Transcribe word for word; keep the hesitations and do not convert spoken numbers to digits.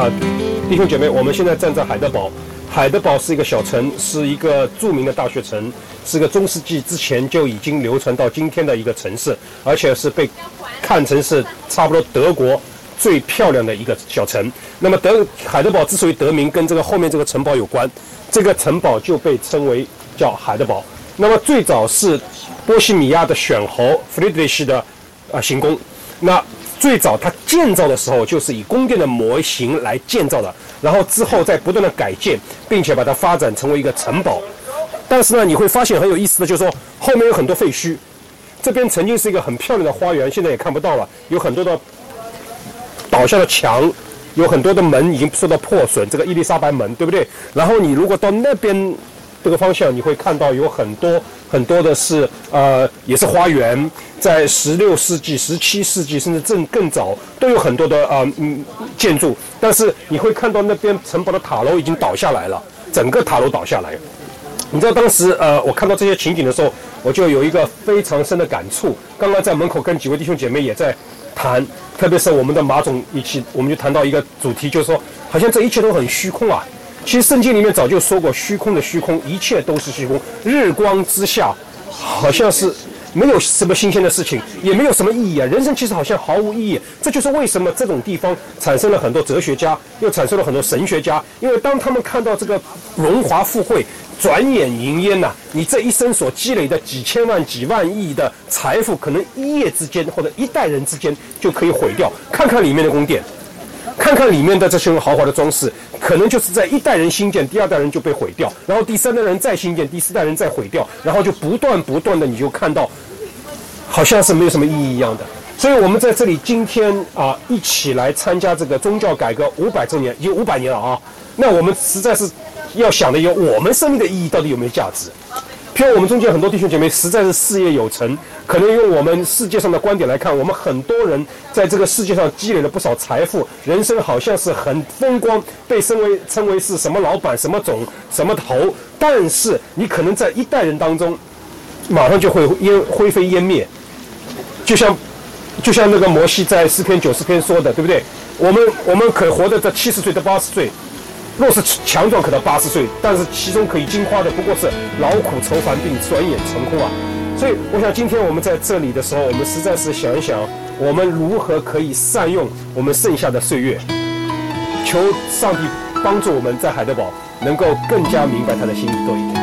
啊，弟兄姐妹，我们现在站在海德堡。海德堡是一个小城，是一个著名的大学城，是个中世纪之前就已经流传到今天的一个城市，而且是被看成是差不多德国最漂亮的一个小城。那么德海德堡之所以得名，跟这个后面这个城堡有关，这个城堡就被称为叫海德堡。那么最早是波西米亚的选侯弗里德里希的啊行宫，那最早它建造的时候就是以宫殿的模型来建造的，然后之后再不断的改建，并且把它发展成为一个城堡。但是呢，你会发现很有意思的就是说，后面有很多废墟。这边曾经是一个很漂亮的花园，现在也看不到了，有很多的倒下的墙，有很多的门已经受到破损，这个伊丽莎白门，对不对？然后你如果到那边这个方向，你会看到有很多很多的是呃，也是花园，在十六世纪、十七世纪甚至更更早都有很多的呃嗯建筑，但是你会看到那边城堡的塔楼已经倒下来了，整个塔楼倒下来。你知道当时呃我看到这些情景的时候，我就有一个非常深的感触。刚刚在门口跟几位弟兄姐妹也在谈，特别是我们的马总一起，我们就谈到一个主题，就是说好像这一切都很虚空啊。其实圣经里面早就说过，虚空的虚空，一切都是虚空。日光之下，好像是没有什么新鲜的事情，也没有什么意义啊。人生其实好像毫无意义。这就是为什么这种地方产生了很多哲学家，又产生了很多神学家。因为当他们看到这个荣华富贵转眼云烟呐、啊，你这一生所积累的几千万、几万亿的财富，可能一夜之间或者一代人之间就可以毁掉。看看里面的宫殿。看看里面的这些豪华的装饰，可能就是在一代人兴建，第二代人就被毁掉，然后第三代人再兴建，第四代人再毁掉，然后就不断不断的，你就看到好像是没有什么意义一样的。所以我们在这里今天啊，一起来参加这个宗教改革五百周年，已经五百年了啊。那我们实在是要想的有我们生命的意义到底有没有价值？譬如我们中间很多弟兄姐妹实在是事业有成，可能用我们世界上的观点来看，我们很多人在这个世界上积累了不少财富，人生好像是很风光，被称为称为是什么老板、什么总、什么头，但是你可能在一代人当中，马上就会烟灰飞烟灭，就像就像那个摩西在诗篇九十篇说的，对不对？我们我们可活得在七十岁到八十岁。若是强壮可到八十岁，但是其中可以经花的不过是劳苦愁烦病，转眼成空啊！所以我想今天我们在这里的时候，我们实在是想一想，我们如何可以善用我们剩下的岁月。求上帝帮助我们在海德堡能够更加明白他的心意多一点。